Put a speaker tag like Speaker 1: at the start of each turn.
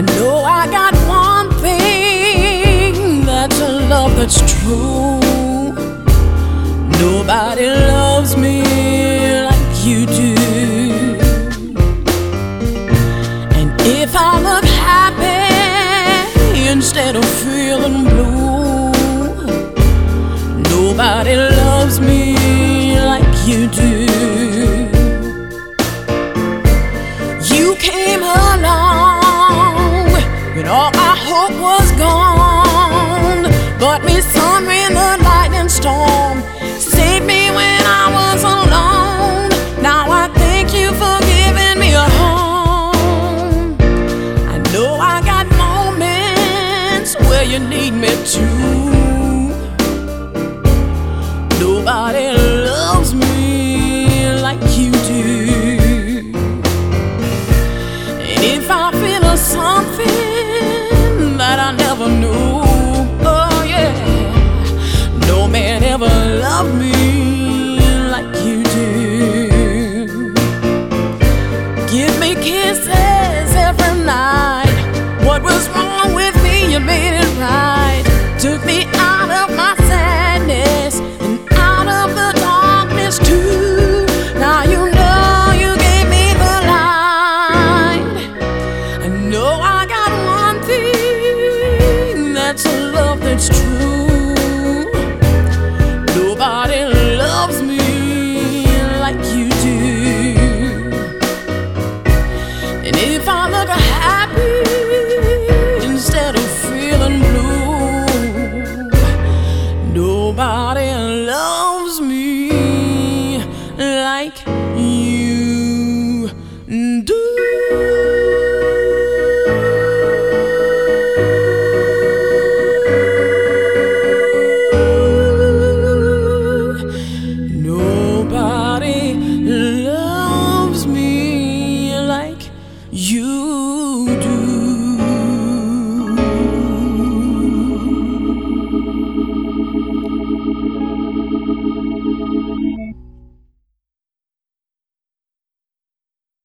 Speaker 1: I know I got one thing, that's a love that's true. Nobody loves me like you do. And if I look happy instead of feeling blue, nobody loves me like you do. You came along when all my hope was gone, brought me sun in the lightning storm, saved me when I was alone. Now I thank you for giving me a home. I know I got moments where you need me too. Nobody loves me like you do. And if I feel something that I never knew, oh yeah, no man ever loved me like you do. Give me kisses every night. What was wrong with me, you made it right. Took me out of my sadness and out of the darkness too. Now you know you gave me the light. I know I got one thing, that's a love that's true. Nobody loves me like you do. And if I look happy instead of feeling blue, nobody loves me like